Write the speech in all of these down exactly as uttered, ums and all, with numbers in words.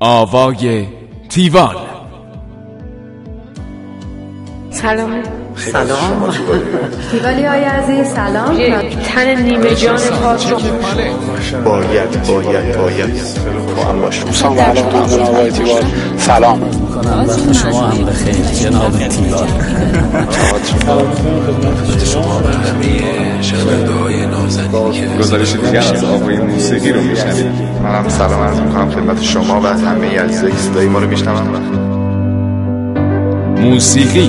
آوای تیوان. سلام. سلام تیوالی های عزیز سلام. تن نیمه جان پاک رو باید باید باید با هم باشم. سلام علیکم جناب آقای تیوان. سلام میکنم وقت شما هم بخیر جناب تیوان. خدمت شما و همه شنونده‌های نازنین که گزارش دیگر از آوای موسیقی رو میشنوید. منم سلام عرض میکنم خدمت شما و همه عزیزایی که صدای ما رو میشنون. موسیقی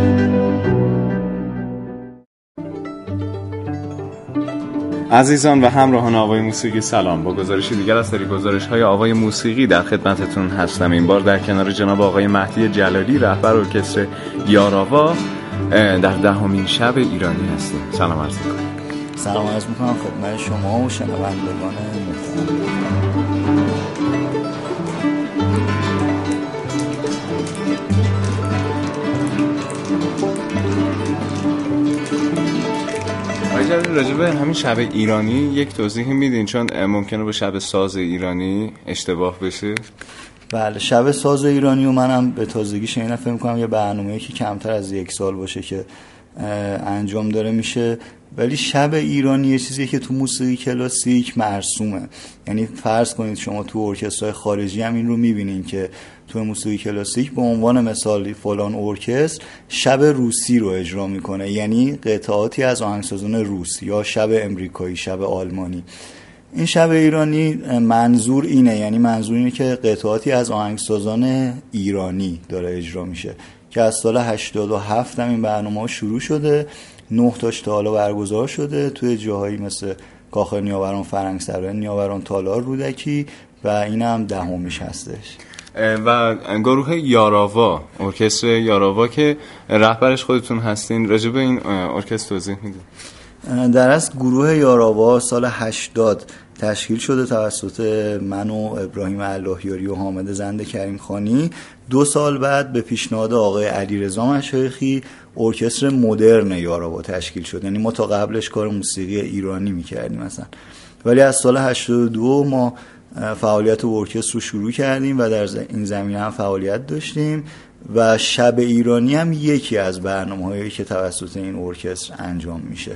عزیزان و همراهان آوای موسیقی سلام. با گزارشی دیگر از سری گزارش‌های آوای موسیقی در خدمتتون هستم. این بار در کنار جناب آقای مهدی جلالی رهبر ارکستر یاراوا در دهمین شب ایرانی هستیم. سلام عرض می‌کنم. سلام عرض میکنم خدمت شما و شنوندگان محترم. راجع به همین شب ایرانی یک توضیح میدین، چون ممکنه با شب ساز ایرانی اشتباه بشه. بله، شب ساز ایرانی و منم به تازگی شنیدم، فکر می‌کنم یه برنامه‌ای که کمتر از یک سال باشه که انجام داره میشه، ولی شب ایرانی یه چیزیه که تو موسیقی کلاسیک مرسومه. یعنی فرض کنید شما تو ارکسترهای خارجی هم این رو میبینین که تو موسیقی کلاسیک به عنوان مثال فلان ارکستر شب روسی رو اجرا میکنه، یعنی قطعاتی از آهنگسازان روس، یا شب امریکایی، شب آلمانی. این شب ایرانی منظور اینه، یعنی منظور اینه که قطعاتی از آهنگسازان ایرانی داره اجرا میشه که از سال هشتاد و هفت هم این برنامه ها شروع شده. نه تاش تا حالا برگزار شده توی جاهایی مثل کاخ نیاوران فرنگسرای نیاوران تالار رودکی و این هم دهمیش هستش. و گروه یاراوا، ارکستر یاراوا که رهبرش خودتون هستین، راجع به این ارکستر توضیح میدید؟ در اصل گروه یاراوا سال هشتاد تشکیل شده توسط من و ابراهیم اللهیاری و حامد زند کریم خانی. دو سال بعد به پیشنهاد آقای علیرضا مشایخی ارکستر مدرن یاراوا تشکیل شد. یعنی ما تا قبلش کار موسیقی ایرانی میکردیم مثلا، ولی از سال هشتاد و دو ما فعالیت ارکستر رو شروع کردیم و در این زمینه هم فعالیت داشتیم و شب ایرانی هم یکی از برنامه‌هایی که توسط این ارکستر انجام میشه.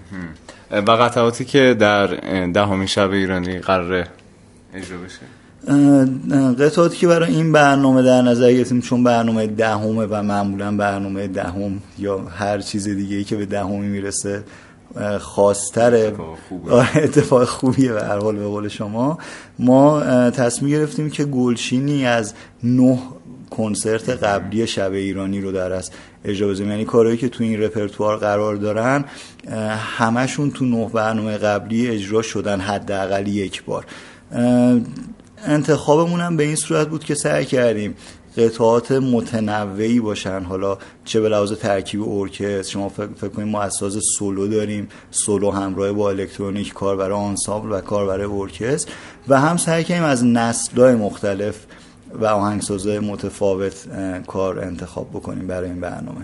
و قطعاتی که در دهمین شب ایرانی قراره اجرا بشه، قطعاتی که برای این برنامه در نظر گرفتیم، چون برنامه دهمه و معمولا برنامه دهم یا هر چیز دیگه‌ای که به دهمی میرسه خاص‌تره، اتفاق خوبیه به هر حال. به قول شما ما تصمیم گرفتیم که گلچینی از نه کنسرت قبلی شب ایرانی رو در از اجرا بزنیم. یعنی کارهایی که تو این رپرتوار قرار دارن همشون تو نه برنامه قبلی اجرا شدن حداقل یک بار. انتخابمون هم به این صورت بود که سعی کردیم قطعات متنوعی باشن، حالا چه به لحاظ ترکیب ارکستر، شما فکر, فکر کنید ما اساس سولو داریم، سولو همراه با الکترونیک، کار برای آنسامبل و کار برای ارکستر، و هم سعی کردیم از نسل‌های مختلف و آهنگسازهای متفاوت کار انتخاب بکنیم برای این برنامه.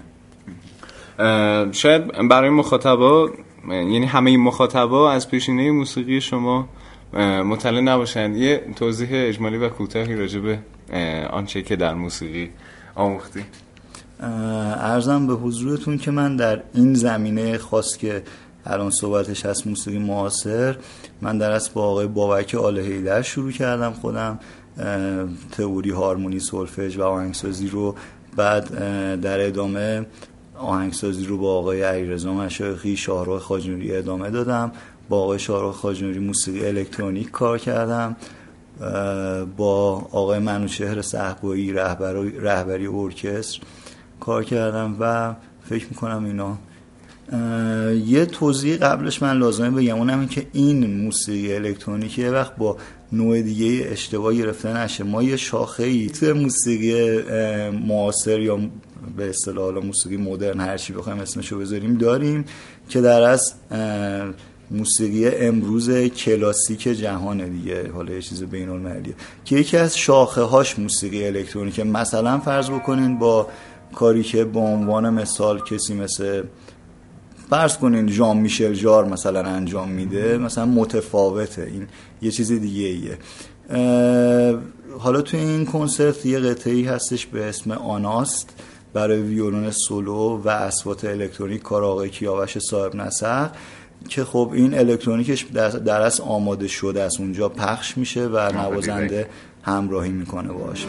شاید برای مخاطبا، یعنی همه این مخاطبا از پیشینه موسیقی شما مطلع نباشند، یه توضیح اجمالی و کوتاهی راجع به آنچه که در موسیقی آموختی. عرضم به حضورتون که من در این زمینه خاص که الان صحبتش هست، موسیقی معاصر، من در اصل با آقای بابک آل‌حیدر شروع کردم خودم تئوری هارمونی سولفژ و آهنگسازی رو، بعد در ادامه آهنگسازی رو با آقای علیرضا مشایخی، شاهرخ خواجه‌نوری ادامه دادم. با آقای شاهرخ خواجه‌نوری موسیقی الکترونیک کار کردم، با آقای منوچهر صحبایی رهبری رهبری ارکستر کار کردم و فکر میکنم اینا. یه توضیح قبلش من لازمه بگم، اونم این که این موسیقی الکترونیکی یه وقت با نوع دیگه اشتباه گرفته نشه. ما یه شاخه‌ای تو موسیقی معاصر یا به اصطلاح موسیقی مدرن، هر چی بخوایم اسمشو بذاریم، داریم که در اصل موسیقی امروز کلاسیک جهان دیگه، حالا یه چیز بین‌المللیه که یکی از شاخه هاش موسیقی الکترونیک. مثلا فرض بکنین با کاری که به عنوان مثال کسی مثل فرض کنین ژان میشل ژار مثلا انجام میده، مثلا متفاوته، این یه چیز دیگه ایه. حالا توی این کنسرت یه قطعه‌ای هستش به اسم آناست برای ویولون سولو و اصوات الکترونیک کار آقای کیاوش صاحب نسق که خب این الکترونیکش در اصل آماده شده است، اونجا پخش میشه و نوازنده همراهی میکنه باهاش.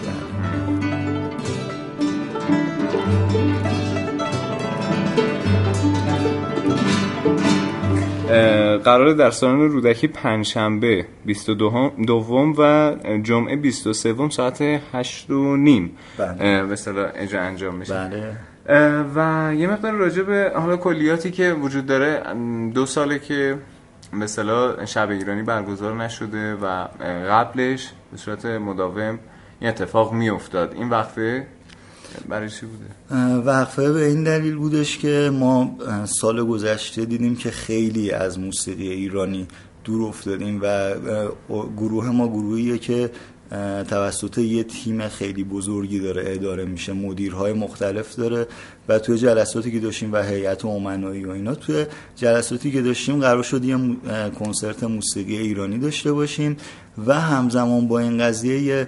قراره در سالن رودکی پنجشنبه بیست و دوم و جمعه بیست و سوم ساعت هشت و نیم مثلا اجرا انجام میشه. بله. و یه مقدار راجع به حالا کلیاتی که وجود داره، دو ساله که مثلا شب ایرانی برگزار نشده و قبلش به صورت مداوم این اتفاق میافتاد. این وقفه برای چی بوده؟ وقفه به این دلیل بودش که ما سال گذشته دیدیم که خیلی از موسیقی ایرانی دور افتادیم و گروه ما گروهیه که توسط یه تیم خیلی بزرگی داره اداره میشه، مدیرهای مختلف داره و توی جلساتی که داشتیم و هیئت امنایی و اینا، توی جلساتی که داشتیم قرار شد یه کنسرت موسیقی ایرانی داشته باشیم و همزمان با این قضیه یه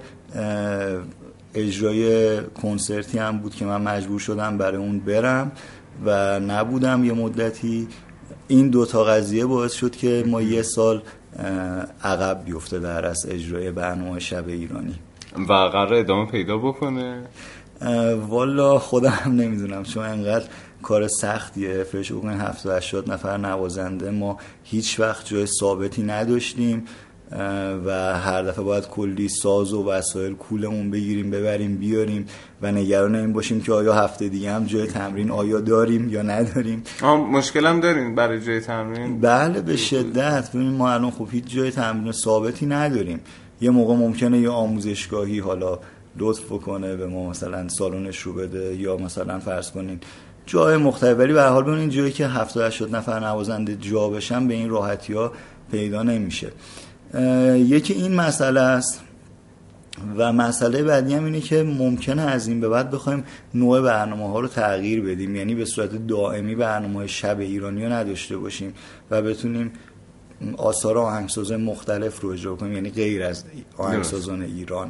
اجرای کنسرتی هم بود که من مجبور شدم برای اون برم و نبودم یه مدتی. این دوتا قضیه باعث شد که ما یه سال عقب بیفته در از اجرای برنامه شب ایرانی. و قرار ادامه پیدا بکنه؟ والا خودم نمیدونم، چون انقدر کار سختیه. فرش بکنین هفتاد هشتاد نفر نوازنده، ما هیچ وقت جای ثابتی نداشتیم و هر دفعه باید کلی ساز و وسایل کولمون بگیریم ببریم بیاریم و نگران این باشیم که آیا هفته دیگه هم جای تمرین آیا داریم یا نداریم. آه مشکل هم دارین برای جای تمرین؟ بله به شدت. ببینیم ما الان خب هیچ جای تمرین ثابتی نداریم. یه موقع ممکنه یه آموزشگاهی حالا لطف بکنه به ما مثلا سالنش رو بده یا مثلا فرض کنین جای مختلف، ولی به هر حال ببینین جایی که هفتاد هشتاد نفر نوازنده جا بشن به این راحتی‌ها پیدا نمیشه. یکی این مسئله است و مسئله بعدی هم اینه که ممکنه از این به بعد بخوایم نوع برنامه ها رو تغییر بدیم، یعنی به صورت دائمی برنامه شب ایرانی رو نداشته باشیم و بتونیم آثار آهنگسازان مختلف رو اجرا کنیم، یعنی غیر از آهنگسازان ایران.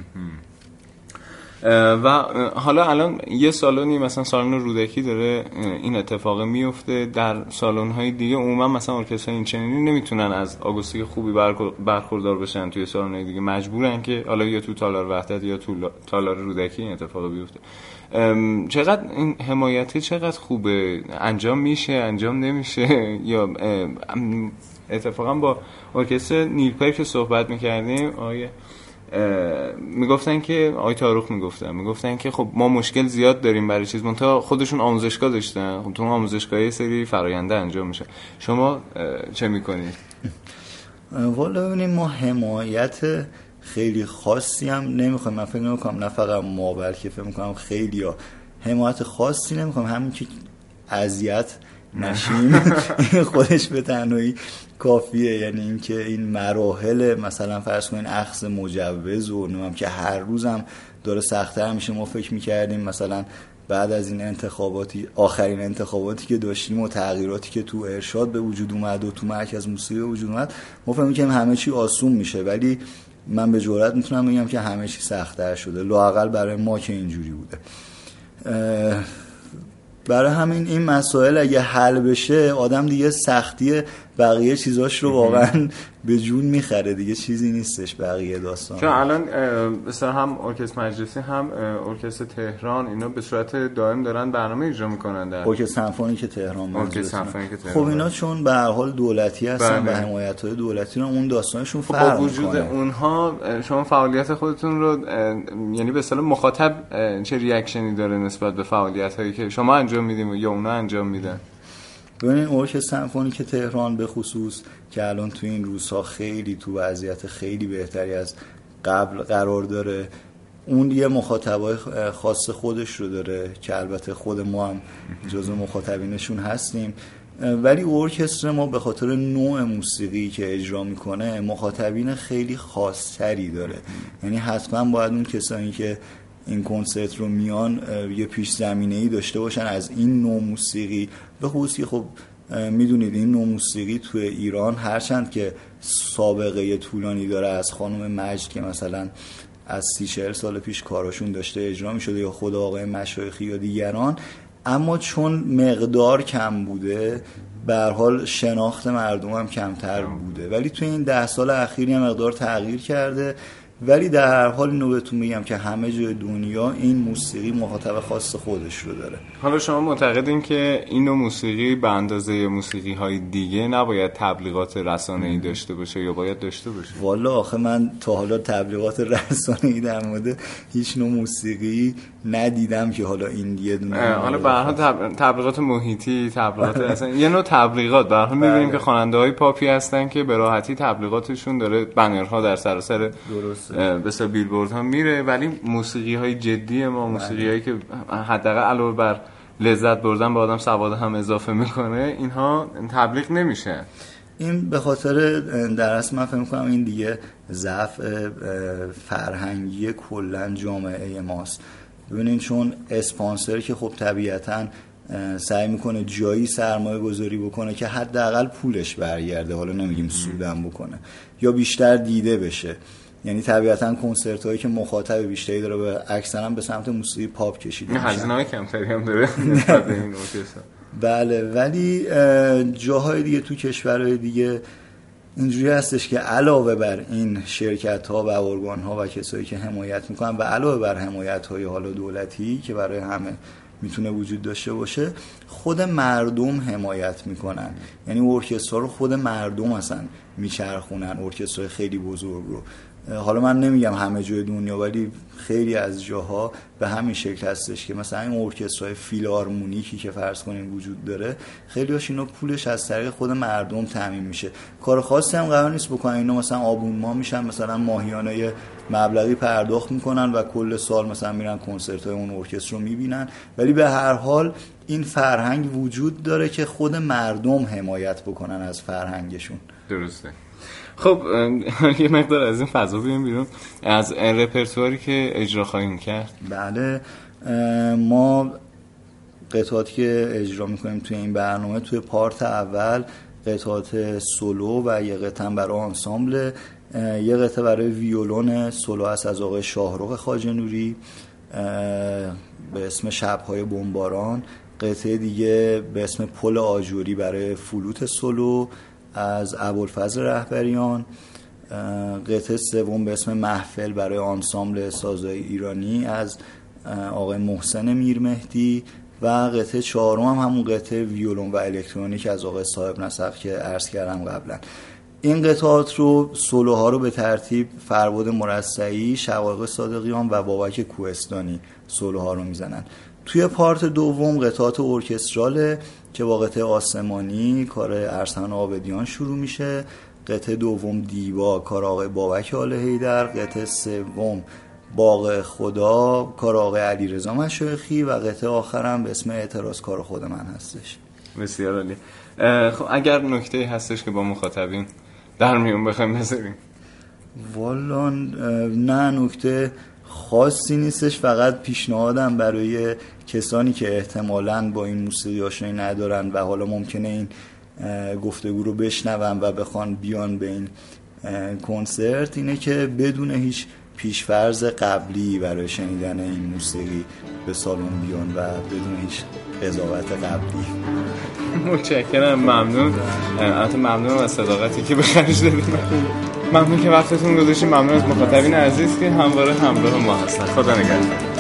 و حالا الان یه سالونی مثلا سالن رودکی داره این اتفاق میفته، در سالن‌های دیگه عموما مثلا ارکسترهای این چنینی نمیتونن از آگوستیک خوبی برخوردار بشن، توی سالن‌های دیگه مجبورن که حالا یا تو تالار وحدت یا تو تالار رودکی این اتفاق بیفته. چقدر این حمایتی چقدر خوبه؟ انجام میشه انجام نمیشه؟ یا اتفاقا با ارکستر نیلپر که صحبت میکردیم آیه میگفتن که آقای تاروخ میگفتن میگفتن که خب ما مشکل زیاد داریم برای چیز، منتها خودشون آموزشگاه داشتن، خب تو آموزشگاه یه سری فراینده انجام میشه. شما چه میکنید؟ والا ببینیم ما حمایت خیلی خاصی هم نمیخوایم. من فکر نمیکنم نه فقط ما بلکه فکر میکنم خیلی ها حمایت خاصی نمیخوایم، همین که اذیت نشیم خودش به تنهایی کافیه. یعنی اینکه این مراحل مثلا فرض کنین اخذ مجوز و نمیدونم که هر روزم داره سخت‌تر میشه. ما فکر می‌کردیم مثلا بعد از این انتخاباتی آخرین انتخاباتی که داشتیم و تغییراتی که تو ارشاد به وجود اومد و تو مرکز موسیقی به وجود اومد، ما فکر می‌کردیم همه چی آسون میشه، ولی من به جرئت میتونم بگم که همه چی سخت‌تر شده، لااقل برای ما که اینجوری بوده. برای همین این مسائل اگه حل بشه آدم دیگه سختی بقیه چیزاش رو واقعا به جون میخره، دیگه چیزی نیستش بقیه داستان. چون الان مثلا هم ارکستر مجلسی هم ارکستر تهران اینا به صورت دائم دارن برنامه اجرا میکنن در ارکستر سمفونیک تهران. ارکستر سمفونیک تهران خب اینا چون به هر حال دولتی هستن و حمایت‌های دولتی رو اون داستانشون فرق میکنه. با وجود اونها شما فعالیت خودتون رو یعنی به اصطلاح مخاطب چه ریاکشنی داره نسبت به فعالیت‌هایی که شما انجام میدین یا اونا انجام میدن؟ ببینید ارکستر سمفونیک تهران به خصوص که الان تو این روزها خیلی تو وضعیت خیلی بهتری از قبل قرار داره، اون یه مخاطبای خاص خودش رو داره که البته خود ما هم جزو مخاطبینشون هستیم، ولی ارکستر ما به خاطر نوع موسیقی که اجرا میکنه مخاطبین خیلی خاصتری داره. یعنی حتما باید اون کسانی که این کنسرت رو میان یه پیش زمینه‌ای داشته باشن از این نوع موسیقی. به خصوصی خب میدونید این نوع موسیقی توی ایران هرچند که سابقه طولانی داره، از خانم مجد که مثلا از سی چهل سال پیش کاراشون داشته اجرا می‌شده یا خود آقای مشایخی یا دیگران، اما چون مقدار کم بوده به هر حال شناخت مردم هم کمتر بوده. ولی تو این ده سال اخیر یه مقدار تغییر کرده. ولی در هر حال اینو بهتون میگم که همه جای دنیا این موسیقی مخاطب خاص خودش رو داره. حالا شما معتقدین که این نوع موسیقی به اندازه موسیقی های دیگه نباید تبلیغات رسانه‌ای داشته باشه یا باید داشته باشه؟ والا آخه من تا حالا تبلیغات رسانه‌ای در مورد هیچ نوع موسیقی ندیدم که حالا این یه دونه. حالا به هر حال تبلیغات محیطی، تبلیغات اصلا یه نوع تبلیغات به هر حال می‌بینیم که خواننده‌های پاپی هستن که به راحتی تبلیغاتشون داره بنرها در سراسر بسیار بیلبورد ها میره، ولی موسیقی های جدی ما، موسیقی هایی که حداقل علاوه بر لذت بردن به آدم سواد هم اضافه میکنه، اینها تبلیغ نمیشه. این به خاطر در اصل من فکر می‌کنم این دیگه ضعف فرهنگی کلا جامعه ماست. ببینید چون اسپانسر که خب طبیعتاً سعی میکنه جایی سرمایه گذاری بکنه که حداقل پولش برگرده، حالا نمیگیم سودم بکنه یا بیشتر دیده بشه. یعنی طبیعتاً کنسرت هایی که مخاطب بیشتری داره به اکثرا به سمت موسیقی پاپ کشیده میشه. هزینه‌های کمتری هم داره نسبت به این ارکستر. بله، ولی جاهای دیگه تو کشورهای دیگه اینجوری هستش که علاوه بر این شرکت ها و ارگان ها و کسایی که حمایت میکنن و علاوه بر حمایت های حالا دولتی که برای همه میتونه وجود داشته باشه، خود مردم حمایت میکنن. یعنی ارکسترها رو خود مردم اصلا میچرخونن، ارکسترهای خیلی بزرگ رو. حالا من نمیگم همه جای دنیا، ولی خیلی از جاها به همین شکل هستش که مثلا این ارکسترهای فیلارمونیکی که فرض کنیم وجود داره، خیلی هاش اینا پولش از طریق خود مردم تامین میشه. کار خاصی هم قرار نیست بکنن، اینا مثلا آبونمان میشن، مثلا ماهیانه مبلغی پرداخت میکنن و کل سال مثلا میرن کنسرت‌های اون ارکستر رو میبینن. ولی به هر حال این فرهنگ وجود داره که خود مردم حمایت بکنن از فرهنگشون. درسته. خب یه مقدار از این فضا بیایم بیرون، از رپرتواری که اجرا خواهیم کرد. بله، ما قطعاتی که اجرا میکنیم توی این برنامه، توی پارت اول قطعات سولو و یه قطعه برای آنسامبل، یه قطعه برای ویولون سولو هست از آقای شاهرخ خواجه نوری به اسم شب‌های بمباران، قطعه دیگه به اسم پل آجوری برای فلوت سولو از ابوالفضل رهبریان، قطعه سوم به اسم محفل برای آنسامبل سازهای ایرانی از آقای محسن میرمهدی و قطعه چهارم هم همون قطعه ویولون و الکترونیک از آقای صاحب نسق که عرض کردم قبلا. این قطعات رو سولوها رو به ترتیب فرباد مرصعی، شقایق صادقیان و بابک کوهستانی سولوها رو میزنن. توی پارت دوم قطعات ارکستراله که با قطعه آسمانی کار ارسلان عابدیان شروع میشه، قطعه دوم دیبا کار آقای بابک آل حیدر، قطعه سوم باغ خدا کار آقای علیرضا مشایخی و قطعه آخرم به اسم اعتراض کار خود من هستش. بسیار عالی. خب اگر نکته هستش که با مخاطبین در میون بخوایم بذاریم؟ والا نه، نکته خاصی نیستش، فقط پیشنهادم برای کسانی که احتمالاً با این موسیقی آشنایی ندارن و حالا ممکنه این گفتگو رو بشنون و بخوان بیان به این کنسرت اینه که بدون هیچ پیشفرض قبلی برای شنیدن این موسیقی به سالن بیان و بدون هیچ قضاوت قبلی. متشکرم، ممنون. البته ممنونم از صداقتی که به خرج دادید. ممنون که وقتتون گذاشتید. ممنون از مخاطبین عزیز که همواره همراه ما هستن. خدا نگهدار.